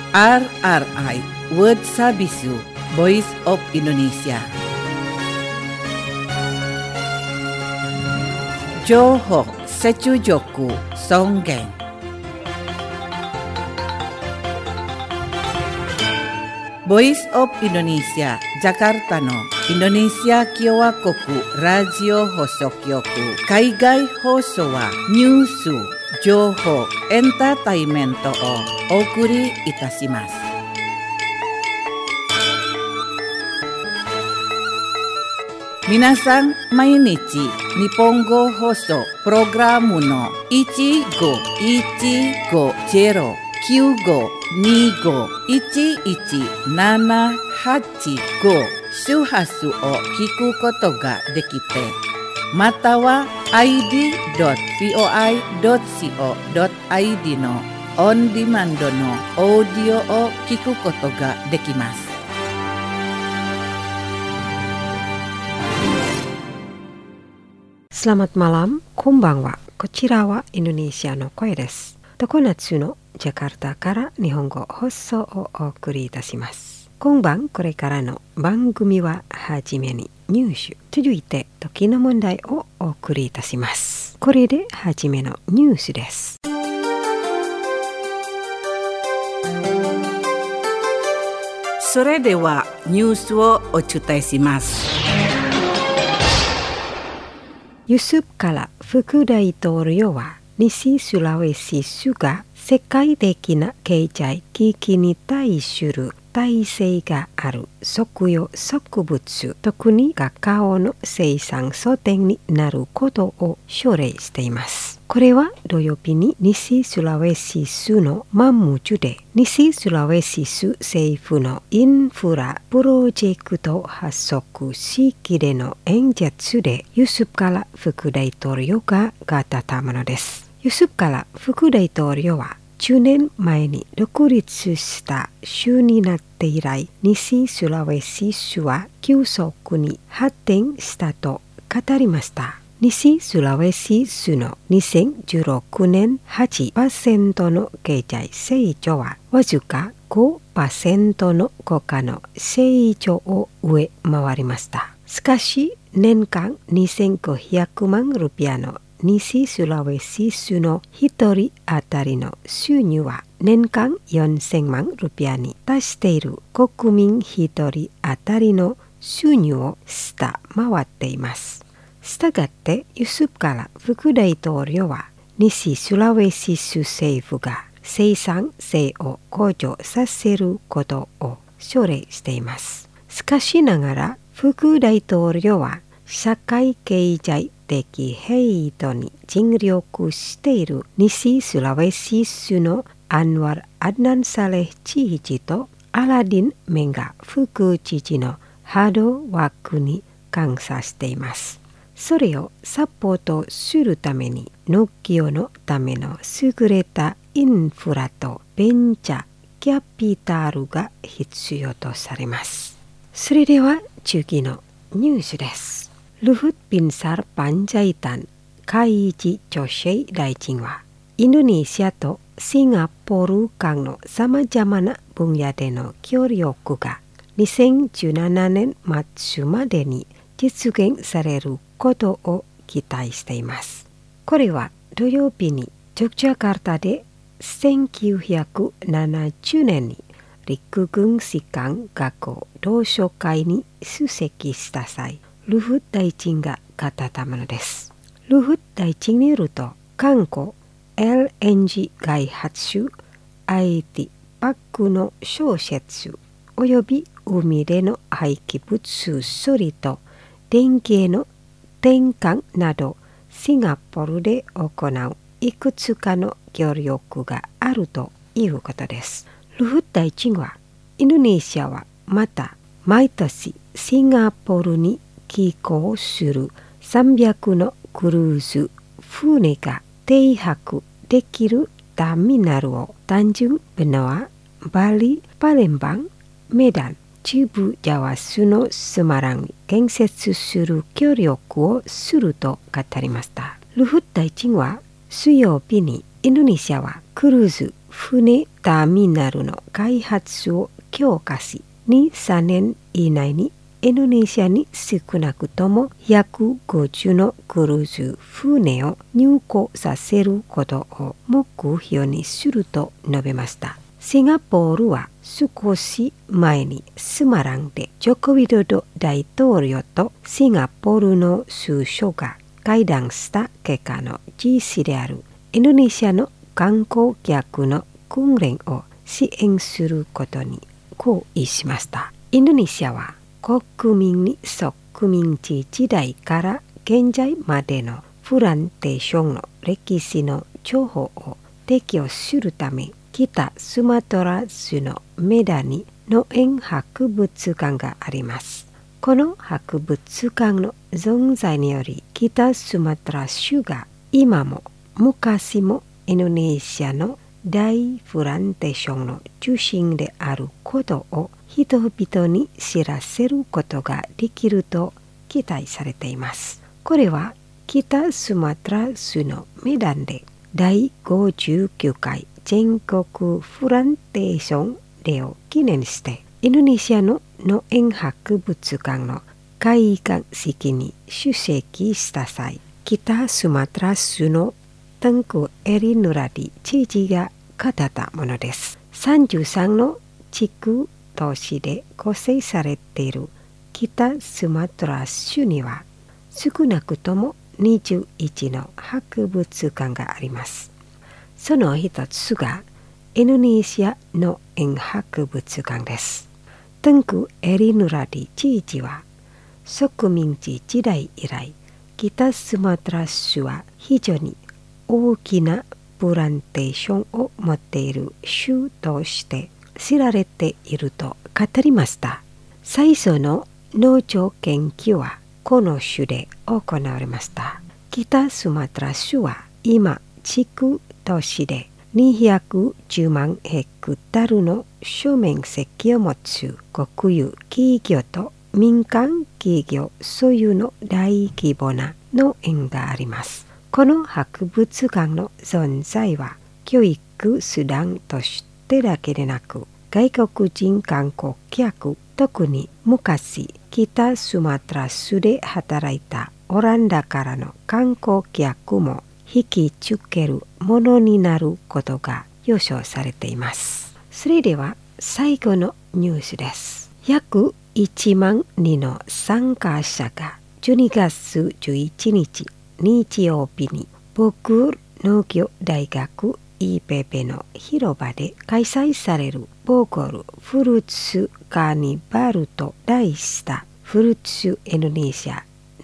RRI World Sabisu Voice of Indonesia. Johok Secujoku Songgeng. Voice of Indonesia Jakarta no Indonesia Kyowa Koku Radio Hosokyoku Kaigai Hoso wa Nyusu Joho Entertainmento o Okuri Itashimasu. Minasan mainichi Nihongo Hoso Programu no 1510951178 周波数を聞くことができて、または id.voi.co.id のオンディマンドのオーディオを聞くことができます。 Selamat malam, konbanwa. こちらはインドネシアの声です。常夏のジャカルタから日本語放送をお送りいたします。今晩これからの番組ははじめにニュース、続いて時の問題をお送りいたします。これではじめのニュースです。 それではニュースをお伝えします。 ユスプから副大統領は西スラウェシ州が世界的な経済危機に対する耐性がある食用植物、特にカカオの生産拠点になることを奨励しています。これは土曜日に西スラウェシ州のマムジュで西スラウェシ州政府のインフラプロジェクト発足式での演説でユスプから副大統領が語ったものです。ユスプから副大統領は10年前に独立した州になって以来、西スラウェシ州は急速に発展したと語りました。西スラウェシ州の2016年 8% の経済成長はわずか 5% の国家の成長を上回りました。しかし年間2500万ルピアの西スラウェシ州の1人当たりの収入は年間4000万ルピアに達している国民1人当たりの収入を下回っています。したがってユスプから副大統領は西スラウェシ州政府が生産性を向上させることを奨励しています。しかしながら副大統領は社会経済的平等に尽力している西スラウェシ州のアンワル・アドナン・サレヒ知事とアラディン・メンガ副知事のハードワークに感謝しています。それをサポートするために農業のための優れたインフラとベンチャーキャピタルが必要とされます。それでは次のニュースです。Luhut Binsar Panjaitan 海事女性大臣はインドネシアとシンガポール間のさまざまな分野での協力が2017年末までに実現されることを期待しています。これは土曜日にジョグジャカルタで1970年に陸軍士官学校同窓会に出席した際、ルフ大臣が語ったものです。ルフ大臣によると、韓国 LNG 開発、IT パックの消設および海での廃棄物処理と電気への転換などシンガポールで行ういくつかの協力があるということです。ルフ大臣はインドネシアはまた毎年シンガポールに寄港する300のクルーズ船が停泊できるターミナルを単純ベナワ、バリ、パレンバン、メダン、中部ジャワスのスマランに建設する協力をすると語りました。ルフ大臣は水曜日にインドネシアはクルーズ船ターミナルの開発を強化し、2、3年以内にインドネシアに少なくとも150のクルーズ船を入港させることを目標にすると述べました。シンガポールは少し前にスマランでジョコ・ウィドド大統領とシンガポールの首相が会談した結果の実施であるインドネシアの観光客の訓練を支援することに合意しました。インドネシアは国民に植民地時代から現在までのプランテーションの歴史の情報を提供するため、北スマトラ州のメダに農園博物館があります。この博物館の存在により、北スマトラ州が今も昔もインドネシアの大プランテーションの中心であることを人々に知らせることができると期待されています。これは北スマトラ州のメダンで第59回全国プランテーションデーを記念してインドネシアの農園博物館の開館式に出席した際、北スマトラ州のタンク・エリ・ヌラディ知事が語ったものです。33の地区都市で構成されている北スマトラ州には少なくとも21の博物館があります。その一つがインドネシア農園博物館です。タンク・エリ・ヌラディ知事は植民地時代以来、北スマトラ州は非常に大きなプランテーションを持っている州として知られていると語りました。最初の農場研究はこの州で行われました。北スマトラ州は今地区都市で210万ヘクタールの諸面積を持つ国有企業と民間企業所有の大規模な農園があります。この博物館の存在は教育手段としてだけでなく、外国人観光客、特に昔北スマトラ州で働いたオランダからの観光客も引きつけるものになることが予想されています。それでは最後のニュースです。約1万人の参加者が12月11日日曜日にボゴール農業大学イペペの広場で開催されるボゴールフルーツカーニバルと題したフルーツインドネシア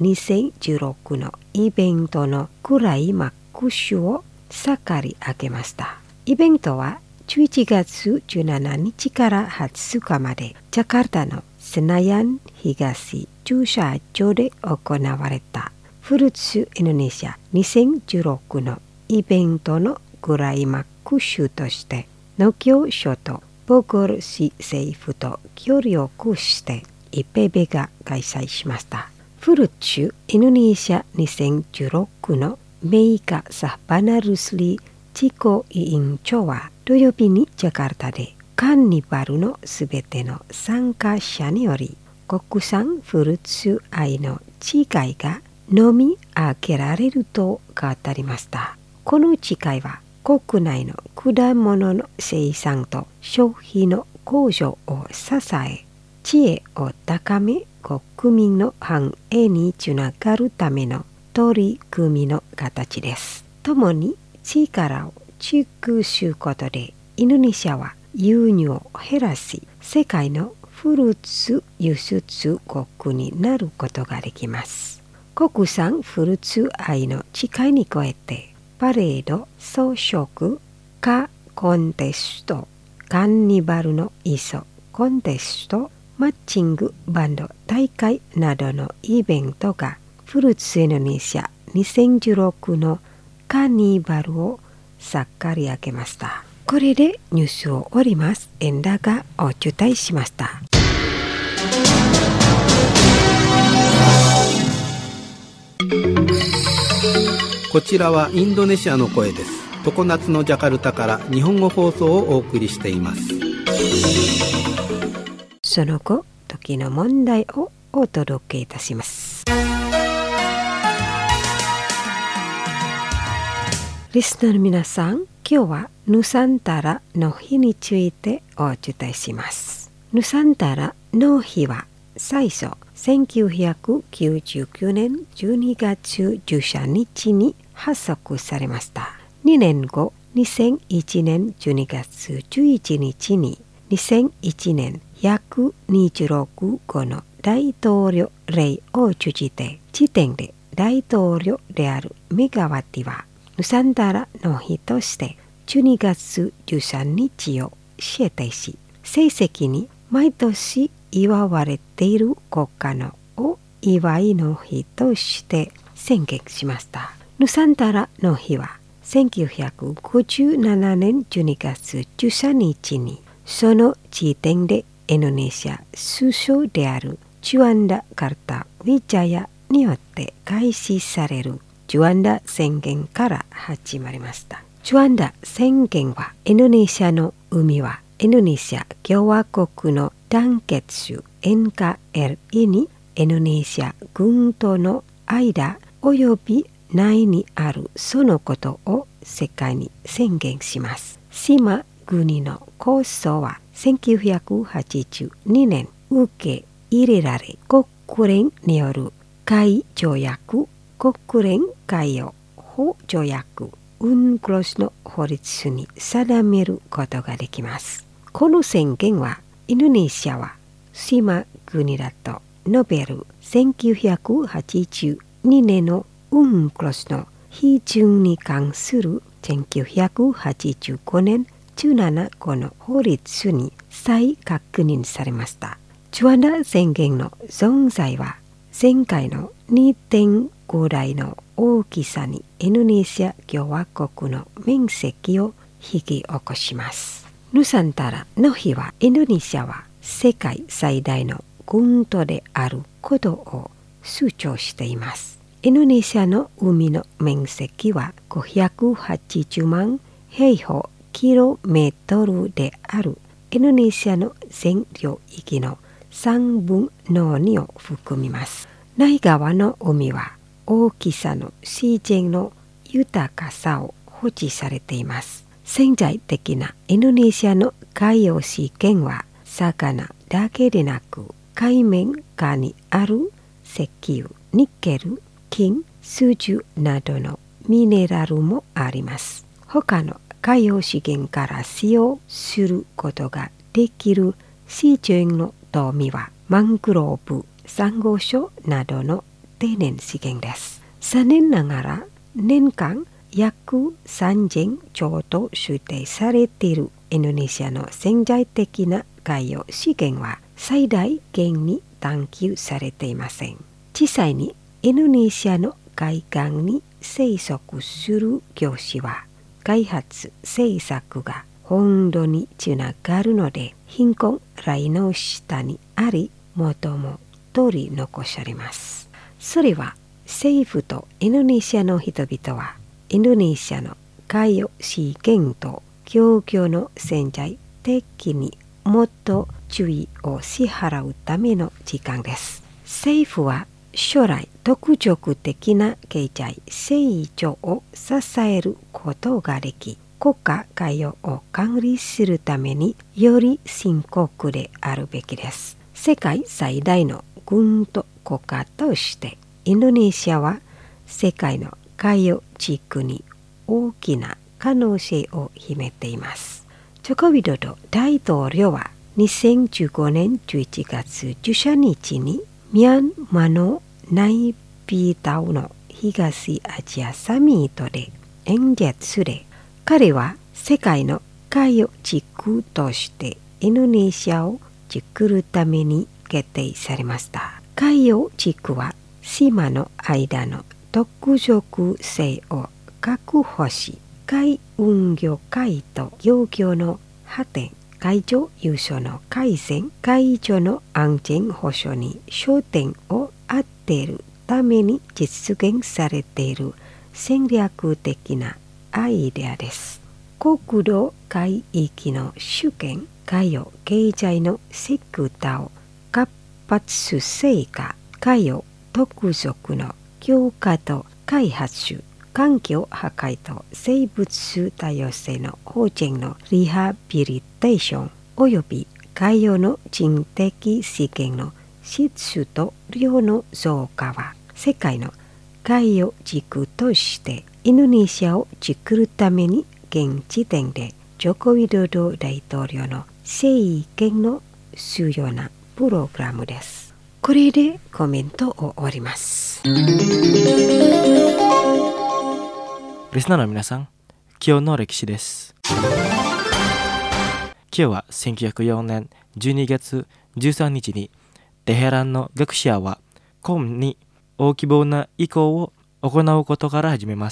2016のイベントのクライマックスを盛り上げました。イベントは11月17日から20日までジャカルタのセナヤン東駐車場で行われたフルーツインドネシア2016のイベントのクライマックスとして農業省とボゴール市政府と協力してイペベが開催しました。フルーツインドネシア2016のメイカ・サバナルスリ自己委員長は土曜日にジャカルタでカーニバルのすべての参加者により国産フルーツ愛の違いが飲み上げられると語りました。この違いは国内の果物の生産と消費の向上を支え、知恵を高め国民の繁栄につながるための取り組みの形です。共に力を尽くすことでインドネシアは輸入を減らし世界のフルーツ輸出国になることができます。国産フルーツ愛の誓いに加えてパレード、装飾、カコンテスト、カーニバルの衣装コンテスト、マッチングバンド大会などのイベントがフルーツインドネシア2016のカーニバルを盛り上げました。これでニュースを終わります。エンダがお伝えしました。 こちらはインドネシアの声です。 常夏のジャカルタから日本語放送をお送りしています。 その後、時の問題をお届けいたします。リスナーの皆さん、今日はヌサンタラの日についてお伝えします。ヌサンタラの日は最初1999年12月13日に発足されました。2年後、2001年12月11日に2001年126号の大統領令を通じて時点で大統領であるメガワティはヌサンタラの日として12月13日を指定し、正式に毎年祝われている国家のお祝いの日として宣言しました。ヌサンタラの日は1957年12月13日にその時点でインドネシア首相であるジュアンダ・カルタ・ウィジャヤによって開始されるジュアンダ宣言から始まりました。ジュアンダ宣言はインドネシアの海はインドネシア共和国の団結州 NKRI にインドネシア軍との間および内にあるそのことを世界に宣言します。島国の構想は1982年受け入れられ、国連による海条約、国連海洋法条約、UNCLOS の法律に定めることができます。この宣言はインドネシアは島国だと述べる1982年のUNCLOS の批准に関する1985年17号の法律に再確認されました。ジュアンダ宣言の存在は前回の 2.5 倍の大きさにインドネシア共和国の面積を引き起こします。ヌサンタラの日はインドネシアは世界最大の軍都であることを主張しています。インドネシアの海の面積は580万平方キロメートルであるインドネシアの全領域の3分の2を含みます。内側の海は大きさの自然の豊かさを保持されています。潜在的なインドネシアの海洋資源は魚だけでなく海面下にある石油、ニッケル、金、スジュなどのミネラルもあります。他の海洋資源から使用することができる自然の富はマングローブ、サンゴ礁などの天然資源です。残念ながら年間約3000兆と推定されているインドネシアの潜在的な海洋資源は最大限に探求されていません。実際にインドネシアの海岸に生息する魚種は開発政策が本土につながるので貧困ラインの下にあり元も取り残されます。それは政府とインドネシアの人々はインドネシアの海洋資源と供給の潜在的にもっと注意を支払うための時間です。政府は将来特色的な経済成長を支えることができ、国家海洋を管理するためにより深刻であるべきです。世界最大の軍と国家としてインドネシアは世界の海洋地区に大きな可能性を秘めています。ジョコビドド大統領は2015年11月13日にミャンマーのナイピータウの東アジアサミットで演説で、彼は世界の海洋地区としてインドネシアを作るために決定されました。海洋地区は島の間の特色性を確保し、海運業界と漁業の発展、海上輸送の改善、海上の安全保障に焦点を当てるために実現されている戦略的なアイデアです。国土海域の主権、海洋経済のセクターを活発成果、海洋特属の強化と開発、環境破壊と生物多様性の保全のリハビリテーションおよび海洋の人的資源の質と量の増加は世界の海洋軸としてインドネシアを作るために現時点でジョコウィドド大統領の政権の主要なプログラムです。これでコメントを終わります。 リスナーの皆さん、今日の歴史です。今日は1904年12月13日にテヘランの学者はコムに大規模な移行を行うことから始めます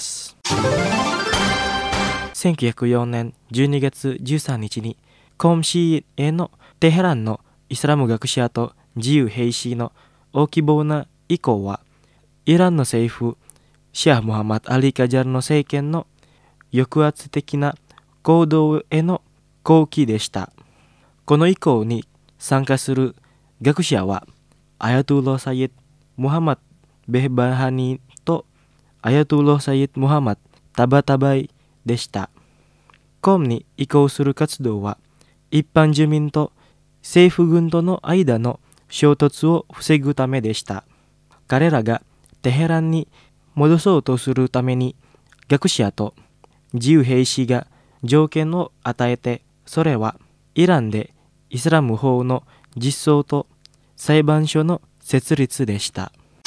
。1904年12月13日にコム市へのテヘランのイスラム学者と自由兵士の大規模な移行はイランの政府シャー・ムハマド・アリ・カジャルの政権の抑圧的な行動への抗議でした。この移行に参加する学者はアヤトゥロ・サイェド・ムハマド・ベーバハニとアヤトゥロ・サイェド・ムハマド・タバタバイでした。コムに移行する活動は一般住民と政府軍との間の衝突を防ぐためでした。彼らがテヘランに戻そうとするために学者と自由兵士が条件を与えて、それはイランでイスラム法の実装と裁判所の設立でした。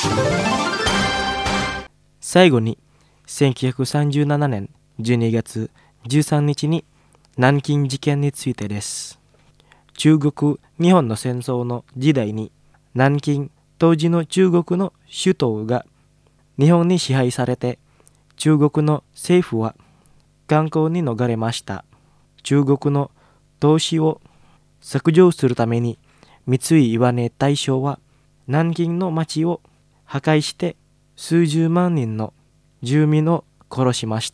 最後に1937年12月13日に南京事件についてです。中国・日本の戦争の時代に南京、当時の中国の首都が日本に支配されて、中国の政府は観光に逃れました。中国の投資を削除するために三井岩根大将は南京の町を破壊して数十万人の住民を殺しました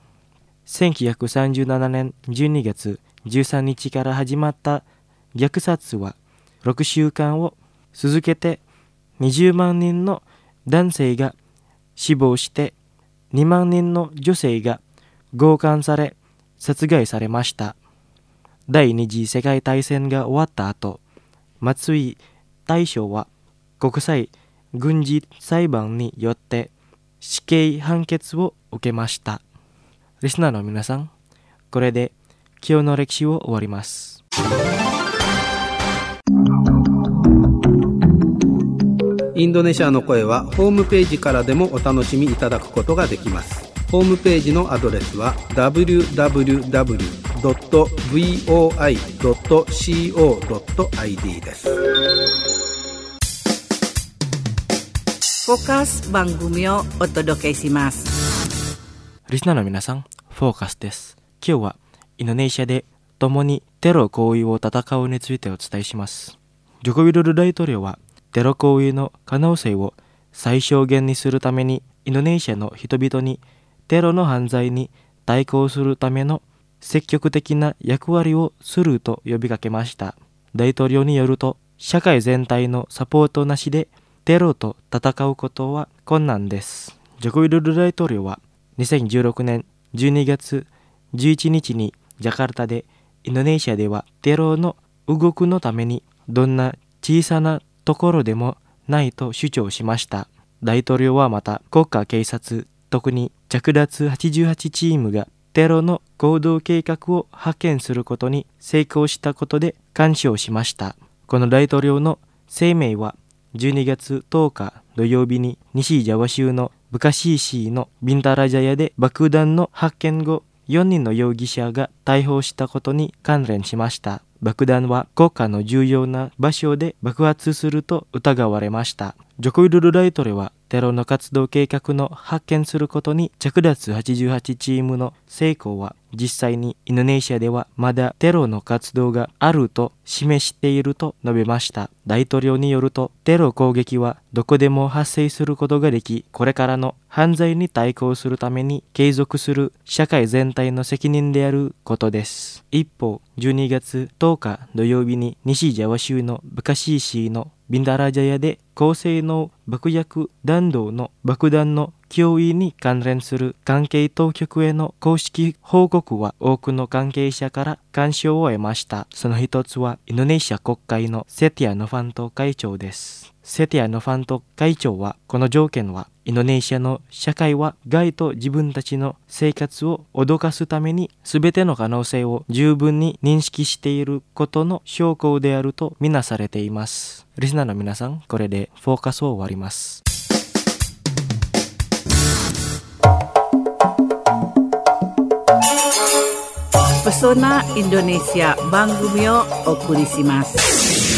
。1937年12月13日から始まった虐殺は6週間を続けて20万人の男性が死亡して2万人の女性が強姦され殺害されました。第二次世界大戦が終わった後、松井大将は国際軍事裁判によって死刑判決を受けました。リスナーの皆さん、これで今日の歴史を終わります。 インドネシアの声はホームページからでもお楽しみいただくことができます。ホームページのアドレスは www.voi.co.id です。 フォーカス番組をお届けします。 リスナーの皆さん、フォーカスです。今日はインドネシアで共にテロ行為を戦うについてお伝えします。ジョコウィドド大統領はテロ行為の可能性を最小限にするためにインドネシアの人々にテロの犯罪に対抗するための積極的な役割をすると呼びかけました。大統領によると、社会全体のサポートなしでテロと戦うことは困難です。ジョコウィドド大統領は2016年12月11日にジャカルタでインドネシアではテロの動くのためにどんな小さなところでもないと主張しました。大統領はまた国家警察、特に着脱88チームがテロの行動計画を派遣することに成功したことで感謝をしました。この大統領の声明は12月10日土曜日に西ジャワ州のブカシー市のビンタラジャヤで爆弾の発見後、4人の容疑者が逮捕したことに関連しました。爆弾は国家の重要な場所で爆発すると疑われました。ジョコウィドド大統領はテロの活動計画の発見することに着脱88チームの成功は実際にインドネシアではまだテロの活動があると示していると述べました。大統領によると、テロ攻撃はどこでも発生することができ、これからの犯罪に対抗するために継続する社会全体の責任であることです。一方、12月10日土曜日に西ジャワ州のブカシー市のビンダラジャヤで高性能爆薬弾道の爆弾の脅威に関連する関係当局への公式報告は多くの関係者から干渉を得ました。その一つはインドネシア国会のセティア・ノファント会長です。セティア・ノファント会長は、この条件はインドネシアの社会は害と自分たちの生活を脅かすために全ての可能性を十分に認識していることの証拠であるとみなされています。リスナーの皆さん、これでフォーカスを終わります。 Pesona Indonesia 番組をお送りします。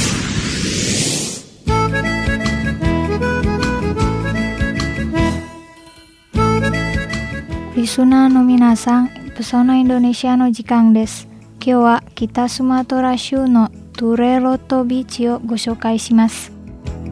リスナーの皆さん、Pesona Indonesia の時間です。今日は北スマトラ州のトゥレロトビーチをご紹介します。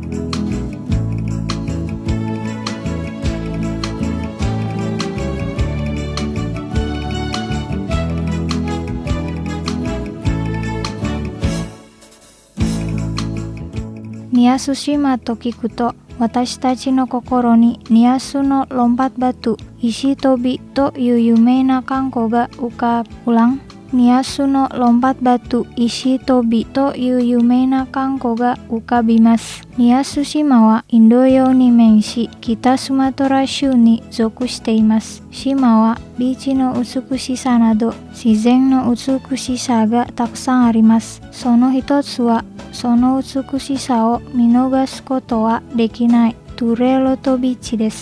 ニアス島と聞くと、私たちの心にニアスのロンパッバト、石飛びという有名な観光が浮かぶ。ニアスのロンパッバト、石飛びという有名な観光が浮かびます。ニアス島はインド洋に面し、北スマトラ州に属しています。島はビーチの美しさなど自然の美しさがたくさんあります。その一つは、その美しさを見逃すことはできないトゥレロトビーチです。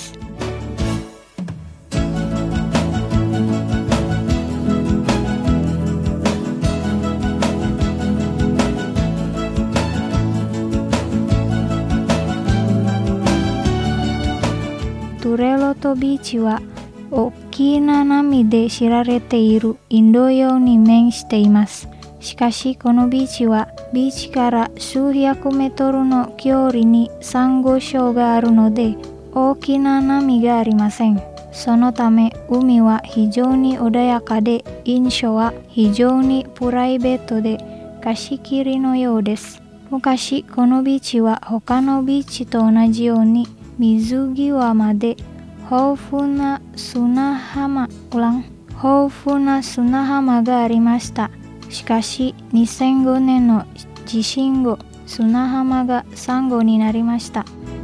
トゥレロトビーチは大きな波で知られているインド洋に面しています。しかしこのビーチはビーチから数百メートルの距離にサンゴ礁があるので大きな波がありません。そのため海は非常に穏やかで、印象は非常にプライベートで貸し切りのようです。昔このビーチは他のビーチと同じように水際まで豊富な砂浜がありました。しかし2005年の地震後、砂浜がサンゴになりました。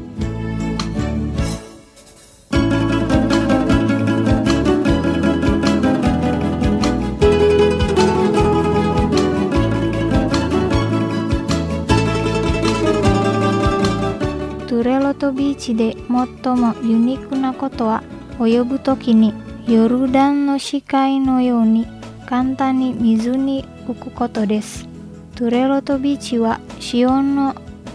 トゥレロトビーチで最もユニークなことは、泳ぐときにヨルダンの死海のように簡単に水に浮くことです。トゥレロトビーチは塩の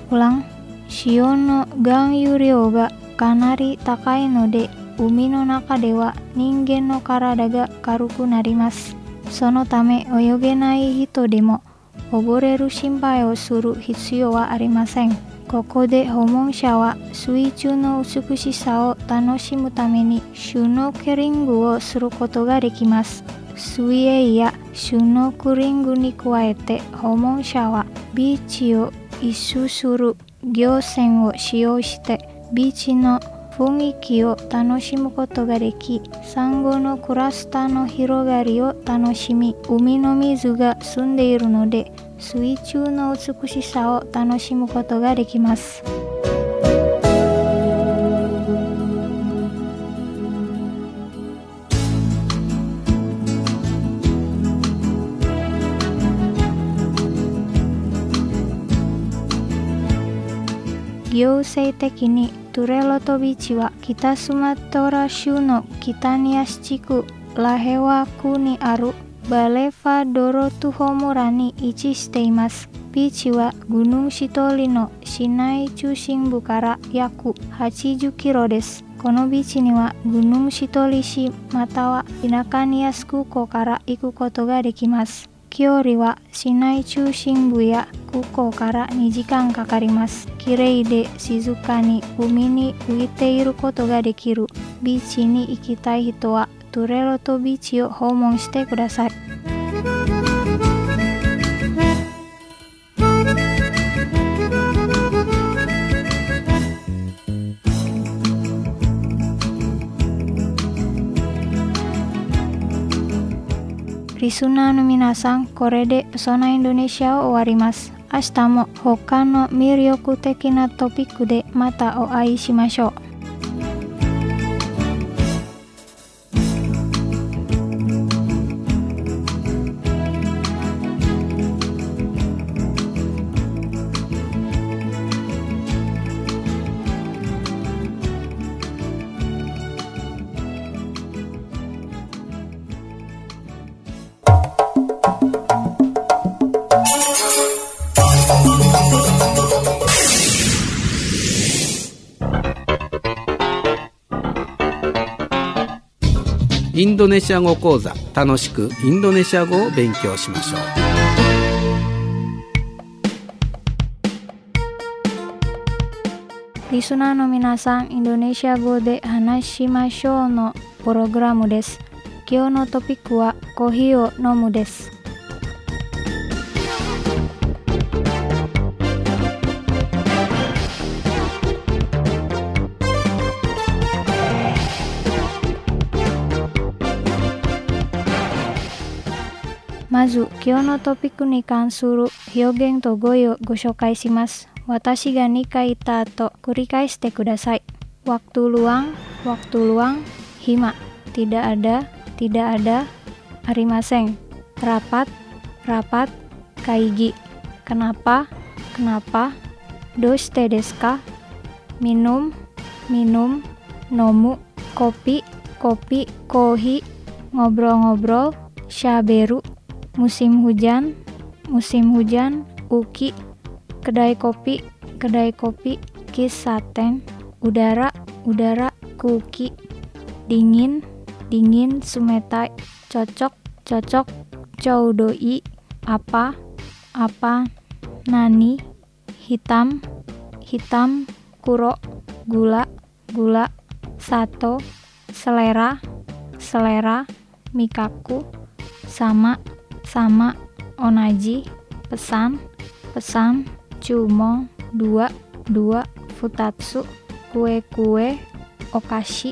含有量がかなり高いので、海の中では人間の体が軽くなります。そのため泳げない人でも溺れる心配をする必要はありません。ここで訪問者は水中の美しさを楽しむためにシュノーケリングをすることができます。水泳やシュノーケリングに加えて、訪問者はビーチを一周する漁船を使用してビーチの雰囲気を楽しむことができ、サンゴのクラスターの広がりを楽しみ、海の水が澄んでいるので水中の美しさを楽しむことができます。行政的にトゥレロトビーチは北スマトラ州の北ニアス地区ラヘワ区にある Baleva Dorotu Homura ni ichi shiteimasu. Bichi wa Gunung Shitori no Shinai Chushinbu kara yaku 80 kilo desu. このビーチにはGunung Shitori市または田舎に安空港から行くことができます。距離は市内中心部や空港から2時間かかります。きれいで静かに海に浮いていることができるビーチに行きたい人はトレロトビーチを訪問してください。リスナーの皆さん、これでそのインドネシアを終わります。明日も他の魅力的なトピックでまたお会いしましょう。 インドネシア語講座、楽しくインドネシア語を勉強しましょう。 リスナーの皆さん、インドネシア語で話しましょうのプログラムです。今日のトピックはコーヒーを飲むです。まず、今日のトピックに関する表現と語彙をご紹介します。私が2回言った後、繰り返してください。waktu luang, hima, tidak ada, arimasen, rapat, kaigi, kenapa, doshite desu ka, minum, nomu, kopi, kohi, ngobrol, shaberu, musim hujan, uki, kedai kopi, kisaten, udara, kuki, dingin, sumetai, cocok, choudoi, apa, nani, hitam, kuro, gula, sato, selera, mikaku, sama, onaji, pesan, cumo, dua, futatsu, kue, okashi.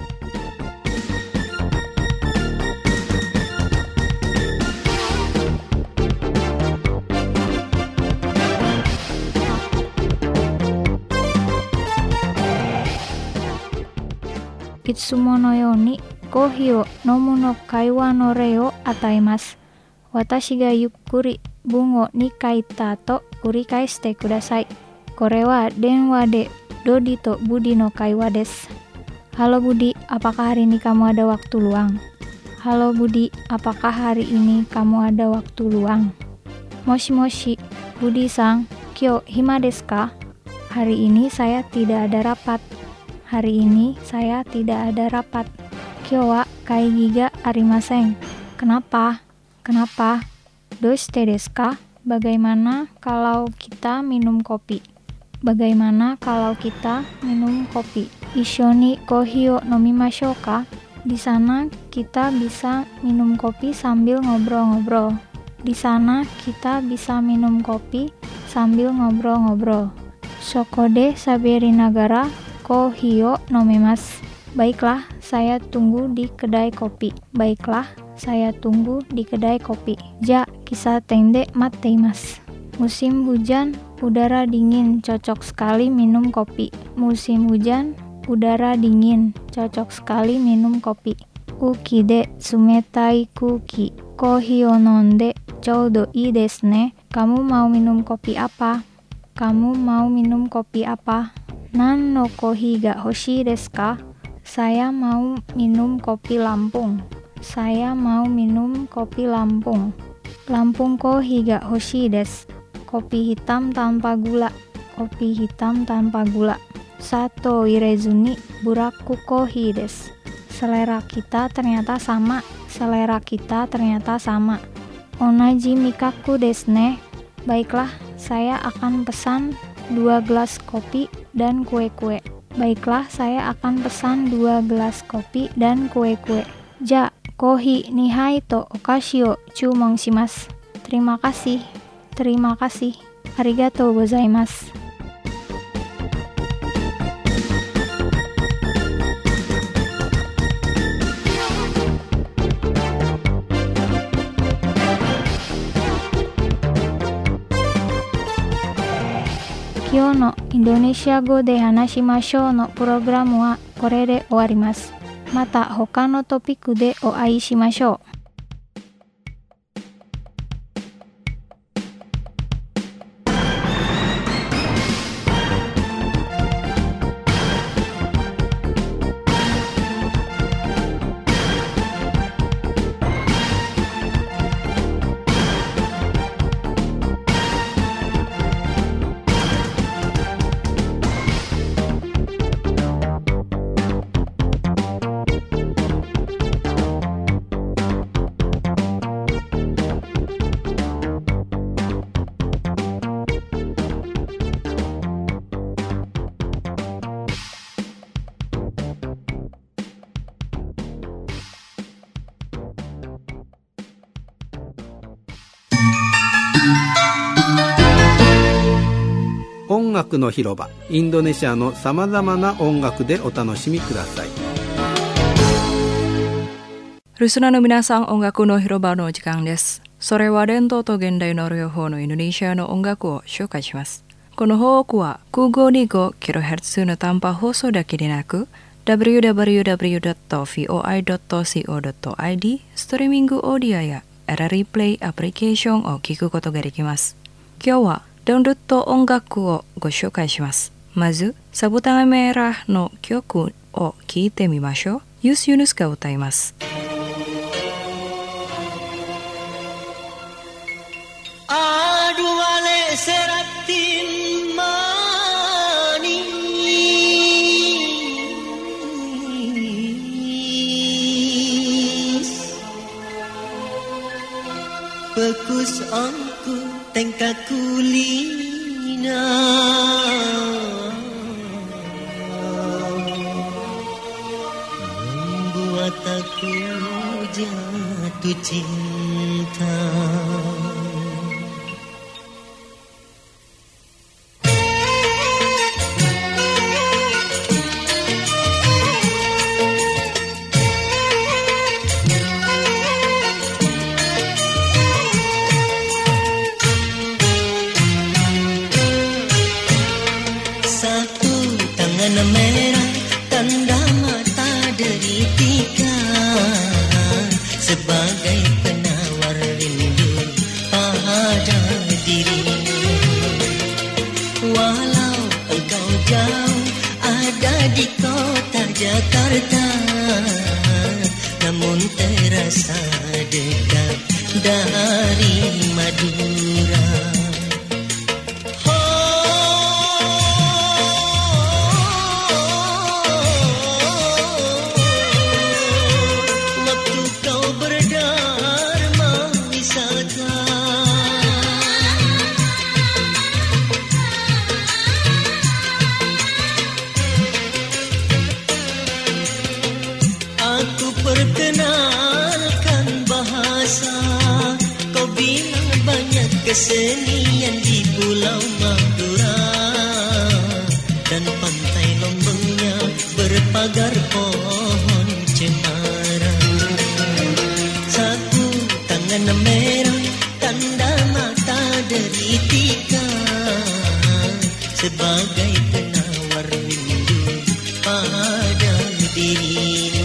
Itsumo no yoni kohi o nomu no kaiwa no rei o ataimasu. Watashi ga yukkuri bungo ni kaita to kurikaeshite kudasai. Kore wa denwa de Dodi to Budi no kaiwa desu. Halo Budi, apakah hari ini kamu ada waktu luang? Halo Budi, apakah hari ini kamu ada waktu luang? Moshi, Budi-san, kyo hima desu ka? Hari ini saya tidak ada rapat. Kyo wa kaigi ga arimasen. Kenapa? Doshite desu ka? Bagaimana kalau kita minum kopi? Ishoni kohi o nomimashou ka? Di sana kita bisa minum kopi sambil ngobrol-ngobrol. Sokode saberi nagara kohi o nomimasu. Baiklah, saya tunggu di kedai kopi. Ja, kisaten de matteimasu. Musim hujan, udara dingin, cocok sekali minum kopi. Uki de sumetai kuki, kohi o nonde choudo ii desu ne. Kamu mau minum kopi apa? Nan no kohi ga hoshii desu ka? Saya mau minum kopi Lampung. Saya mau minum kopi Lampung. Lampung kohi ga hoshii desu. Kopi hitam tanpa gula. Kopi hitam tanpa gula. Sato irezu ni buraku kohi desu. Selera kita ternyata sama. Selera kita ternyata sama. Onaji mikaku desu ne. Baiklah, saya akan pesan 2 gelas kopi dan kue-kue. Baiklah, saya akan pesan 2 gelas kopi dan kue-kue. Ja, kohi nihai to okashi o chūmon shimasu. Terima kasih. Terima kasih. Arigatou gozaimasu. Kyou no Indonesia go de hanashimashou no programu wa kore de owarimasu. Mata hoka no topiku de o ai shimashou. 音楽の広場、インドネシアのさまざまな音楽でお楽しみください。 リスナーの皆さん、音楽の広場の時間です。それは伝統と現代の両方のインドネシアの音楽を紹介します。この放送は952kHz の短波放送だけでなく www.voi.co.id ストリーミングオーディオやRRIプレイアプリケーションを聞くことができます。今日はダウンロード音楽をご紹介します。まず、サボタンメラの曲を聴いてみましょう。ユース・ユヌスが歌います。 Aduale seratin manis Bekus angku tengka kulina Membuat aku jatuh cinta merah tanda mata deritika sebagai penawar rindu pada dirimu. Walau engkau jauh ada di kota Jakarta, namun terasa dekat dari Madura. Perkenalkan bahasa, kau bilang banyak kesenian di Pulau Madura, dan pantai Lomboknya berpagar pohon cemara. Satu tangan merah tanda mata deritika sebagai penawar rindu pada dirimu.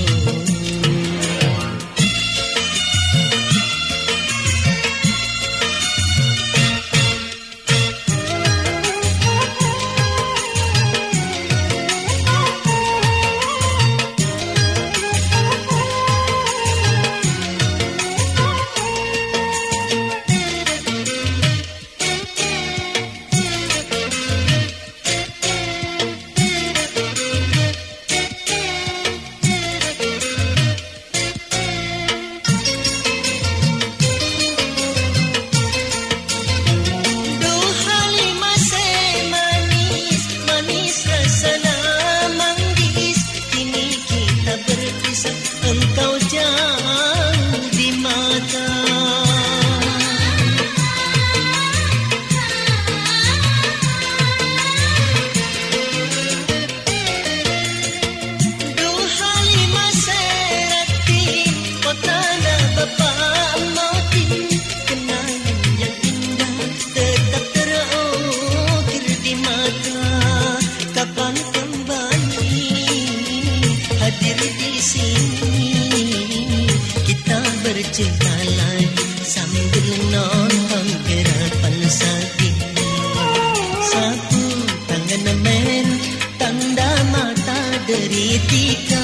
sambil nonton gerakan saking. Sapu tangan merah, tanda mata deritika,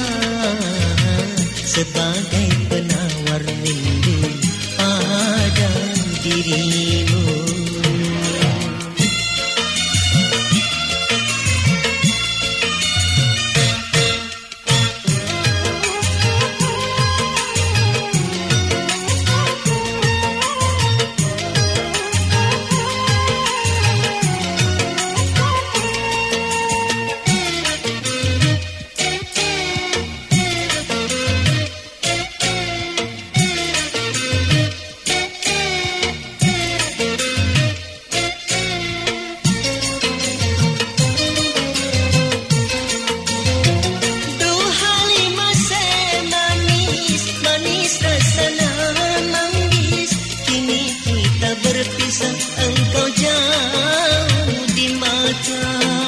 sebagai penawar rindu pada dirimu. Engkau jauh di mata,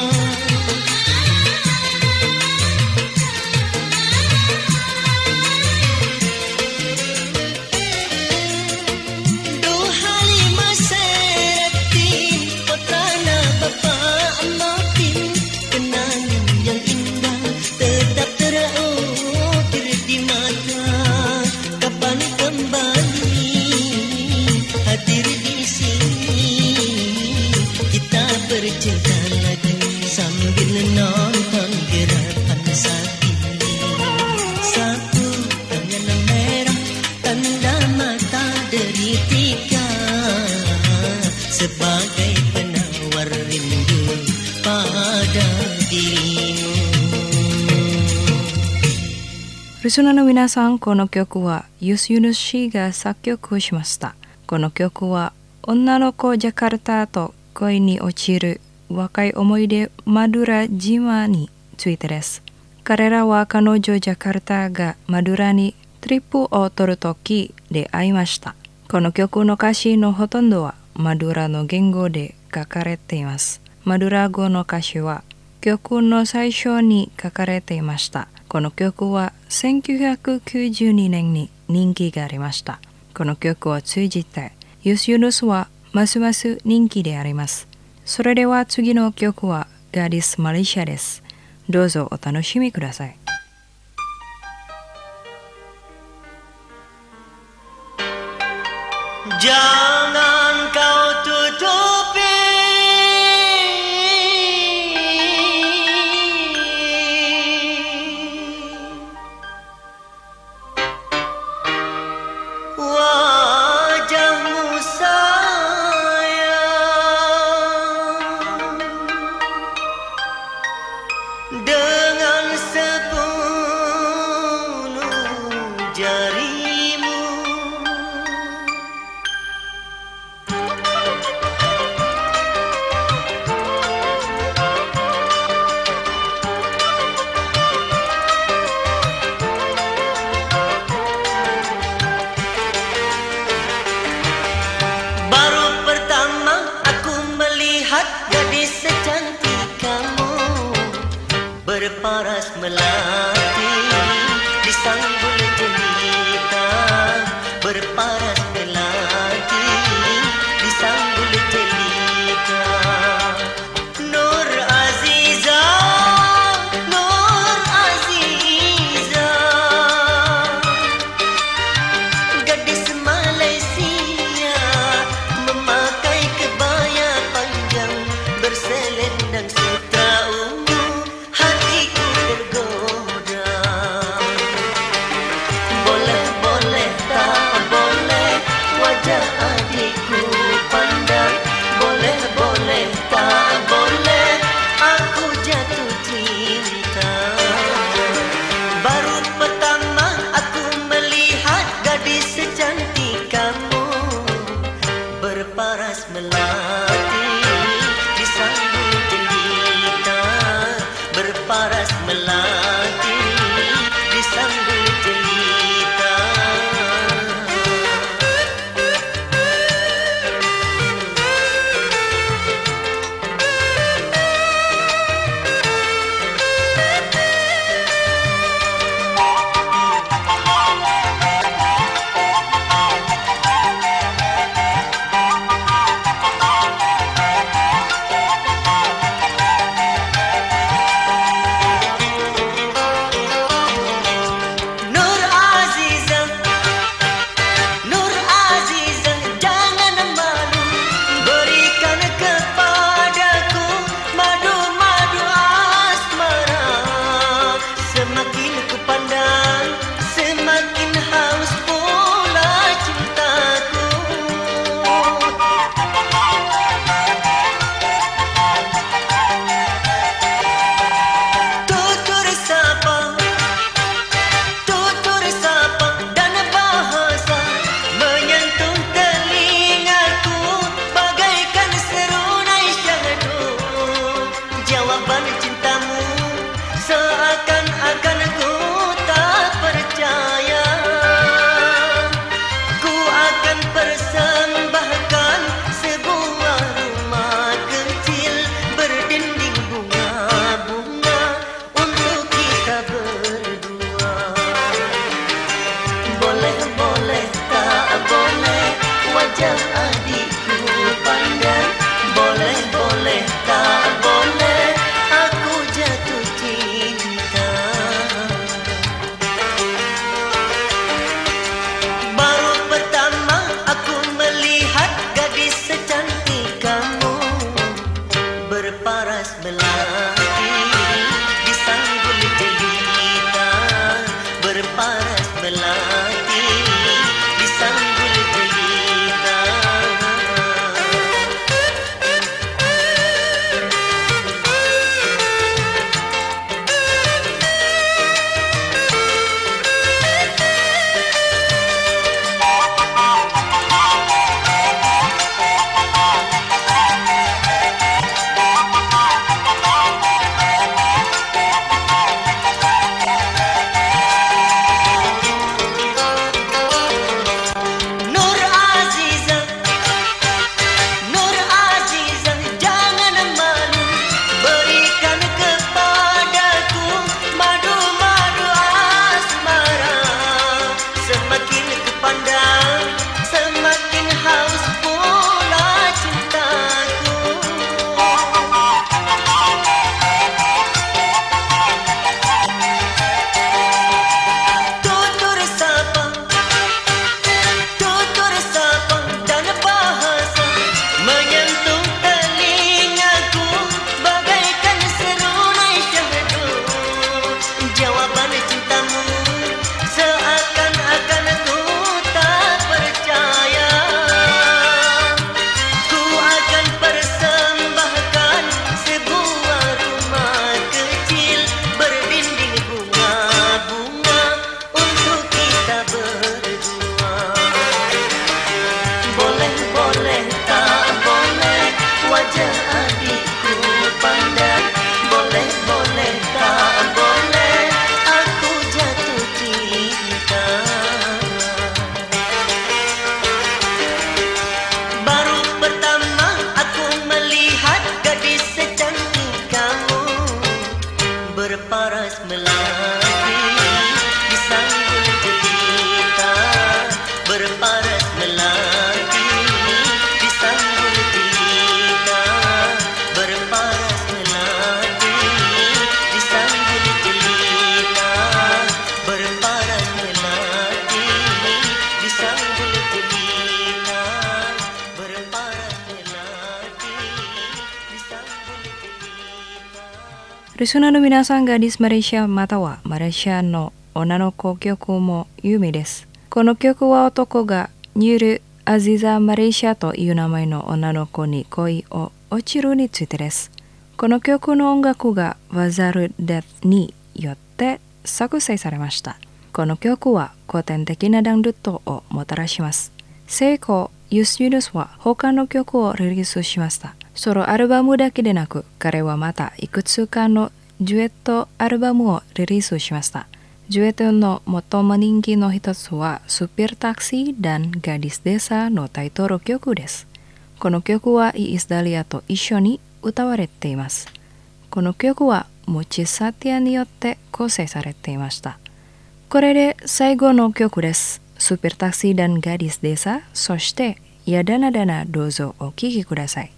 duhai masa retin, potana bapa makin, kenangan yang indah tetap terukir di mata. Kapan kembali hadir di sini, kita bercinta lagi sambil nonton gerakan saking. Sapu tangan merah, tanda mata deritika, sebagai penawar rindu pada dirimu. Risuna no minasan, kono kyoku wa Yunushi ga sakkyoku shimashita. この曲は女の子ジャカルタと恋に落ちる若い思い出マドゥラ島についてです。彼らは彼女ジャカルタがマドゥラにトリップを取るときで会いました。この曲の歌詞のほとんどはマドゥラの言語で書かれています。マドゥラ語の歌詞は曲の最初に書かれていました。この曲は1992年に人気がありました。この曲を通じてユヌスはますます人気であります。それでは次の曲はガディス・マリシャです。どうぞお楽しみください。 Jangan kau tutupi wajahmu sayang dengan sepuluh jarimu. Berparas melati di sanggul jelita, berparas melati di sanggul jelita. Nur Aziza, Nur Aziza, gadis Malaysia memakai kebaya panjang berselendang sutra ungu. Hatiku tergoda. Boleh-boleh tak boleh wajah adikku pandang. Boleh-boleh tak boleh aku jatuh cinta. Baru pertama aku melihat gadis secantik kamu berparas melati di sanggul jelita, berparas melati di sanggul jelita. boleh tak boleh wajah adikku pandang. Boleh boleh tak boleh aku jatuh cinta. Baru pertama aku melihat gadis secantik kamu berparas melati di sanggul jelita. Berparas melati di sanggul jelita. Berparas melati di sanggul jelita. Berparas melati di sanggul jelita. Berparas melati di sanggul jelita. リスナーの皆さんがgadis Malaysiaまたはマレーシアの女の子曲も有名です。この曲は男がニュール・アジザ・マレーシアという名前の女の子に恋を落ちるについてです。この曲の音楽がワザル・デフによって作成されました。この曲は古典的なダンルットをもたらします。セイコ・ユスユヌスは他の曲をリリースしました。ソロアルバムだけでなく、彼はまたいくつかのデュエットアルバムをリリースしました。デュエットの最も人気の一つはスピルタクシーdan Gadis Desaのタイトル曲です。この曲はイースダリアと一緒に歌われています。この曲はムチサティアによって構成されていました。これで最後の曲です。スピルタクシーdan Gadis Desa、そしてやだなだなどうぞお聴きください。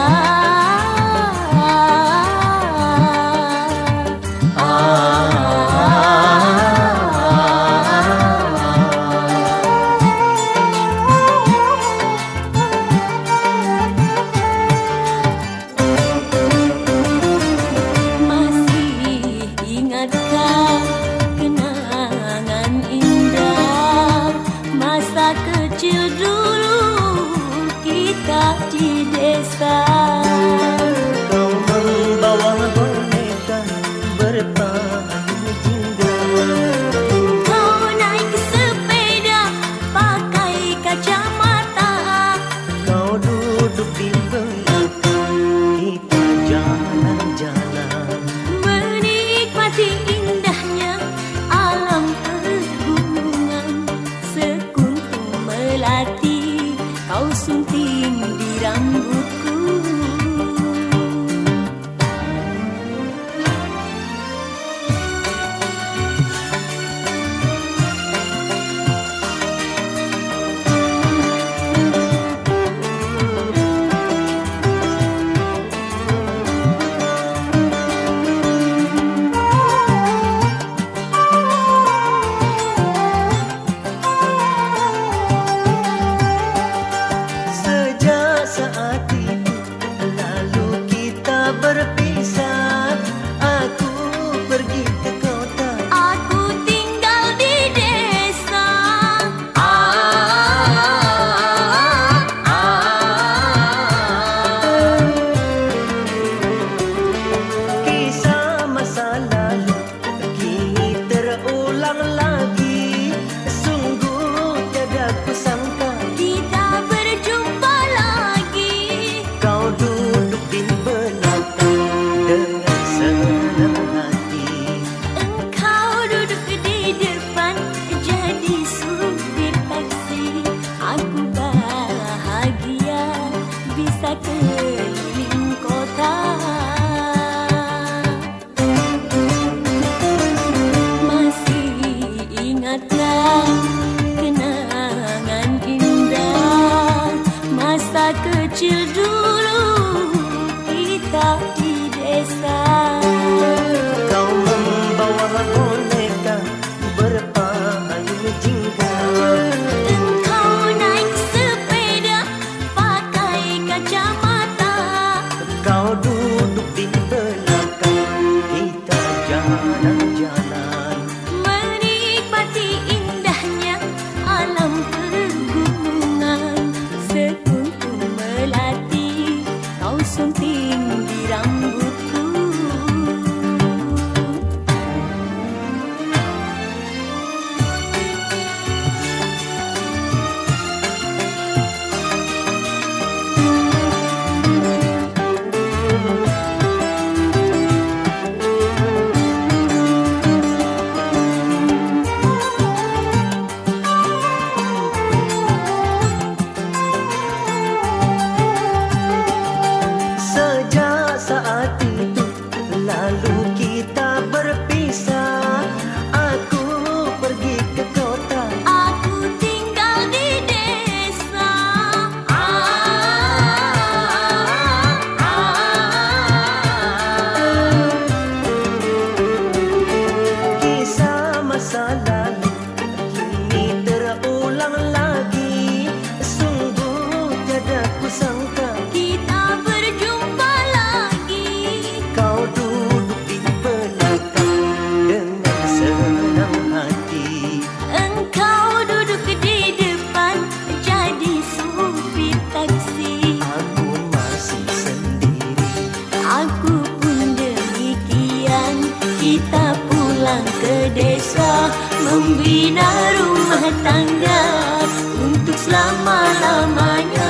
Ah membina rumah tangga untuk selama-lamanya.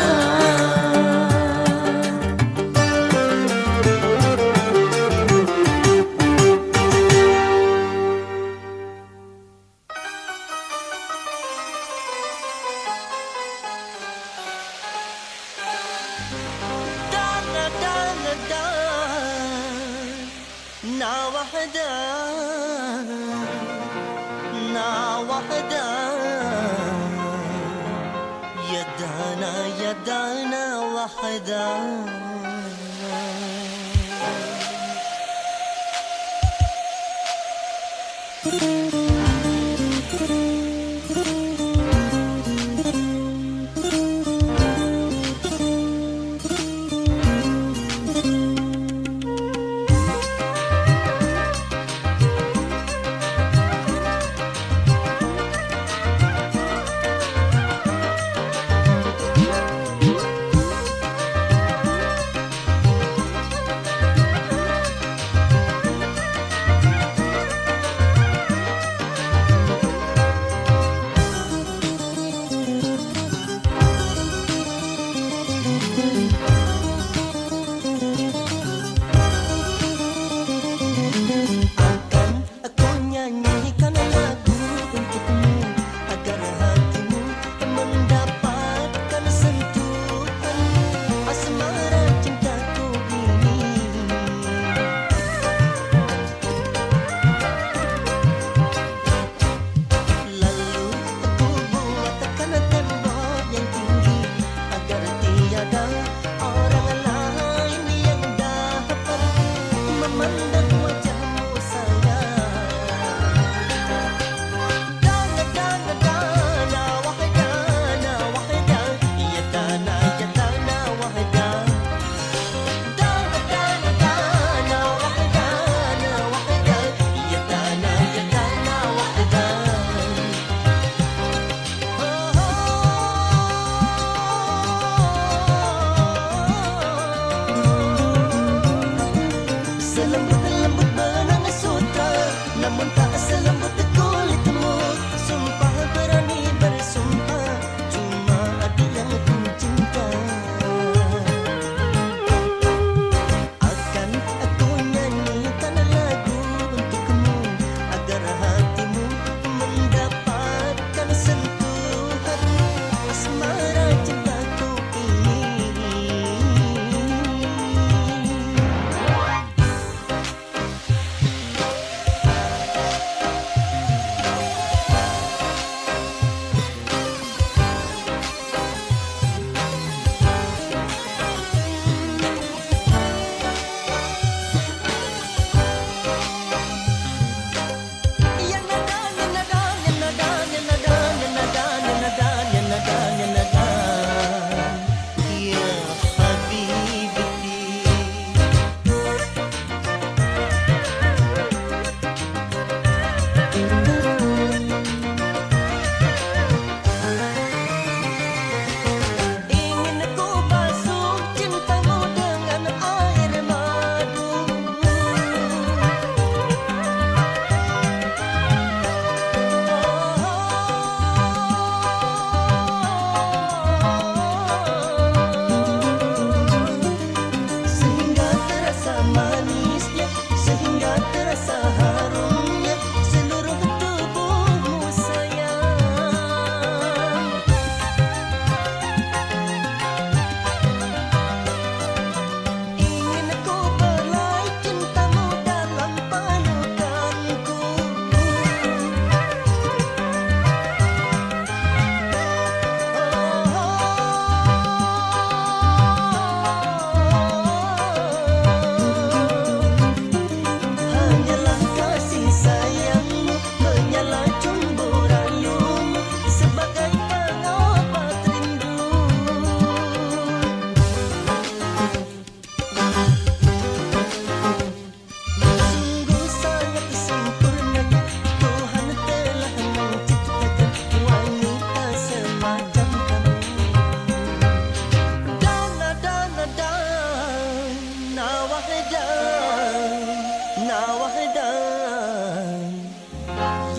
Selembut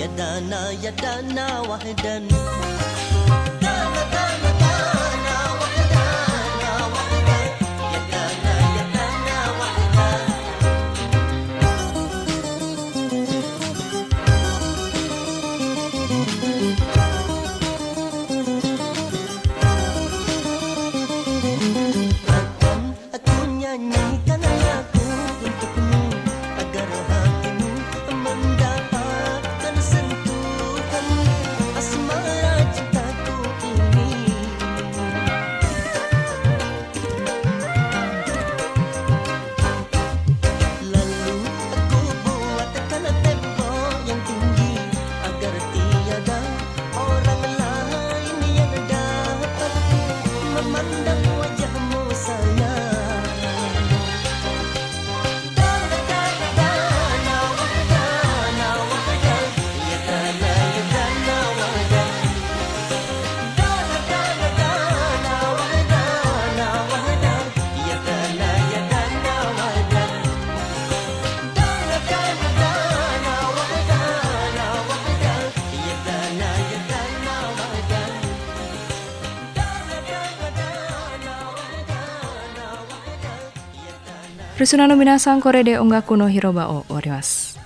يا دانا وحدا دانا دانا دانا وحدانا وحدا يا دانا وحدا Aku nyanyikan lagu untukmu agar hatimu mendapatkan sentuhan asmara cintaku ini. Lalu aku buatkan tembok yang tinggi agar tiada orang lain yang dapat memandang wajahmu sayang. Risunano minasan kore de ongaku no hiroba o orimasu.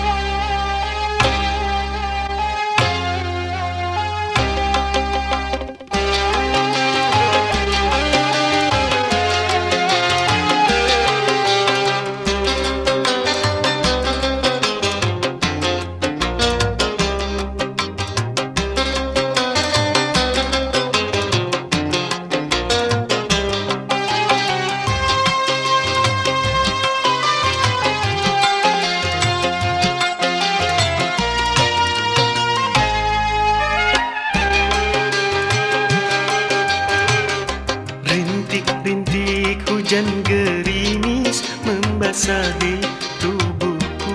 Rintik-rintik hujan gerimis membasahi tubuhku.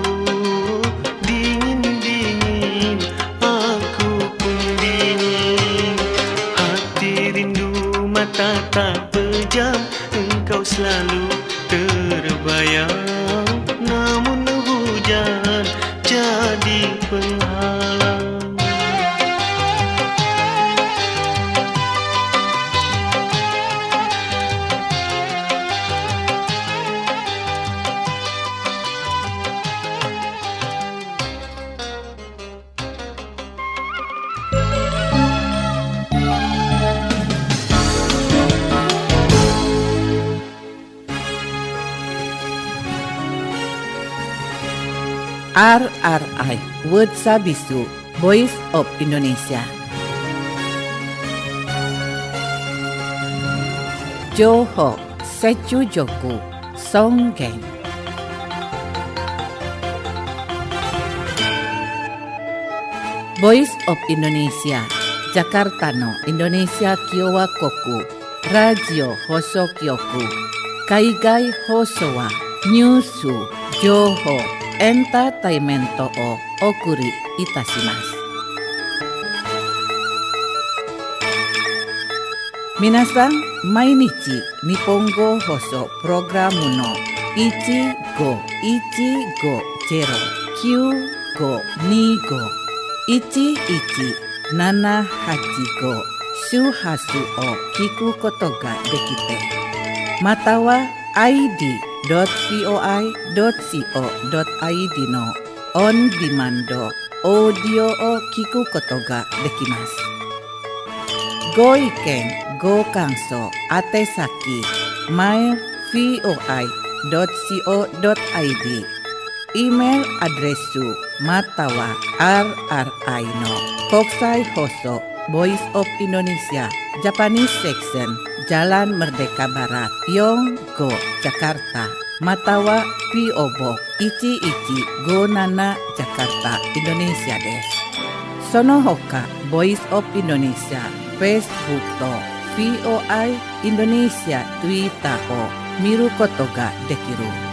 Dingin-dingin aku pun dingin. Hati rindu mata tak pejam, engkau selalu terbayang. Namun hujan jadi penghalang. RRI Word Sabisu Voice of Indonesia. Johor Secu Joku Songgeng. Voice of Indonesia Jakarta no Indonesia Kiowa Koku Radio Hoso Kyoku Kaigai Hoso wa Nyusu Johor Entertainmento o okuri itashimasu. Minasan, mainichi Nihongo Hoso Programu no 1515251175 Shuhasu o kiku koto ga dekite. Matawa id.voi.co.id no on demand audio o kiku koto ga dekimasu. Go iken, go kanso, atesaki, mail voi.co.id, email adresu matawa rri no Kokusai Hoso Voice of Indonesia Japanese Section Jalan Merdeka Barat Yonggo Jakarta Matawa P.O. Box 1157 Jakarta Indonesia desu. Sono hoka Voice of Indonesia Facebook to VOI Indonesia Twitter o miru koto ga dekiru.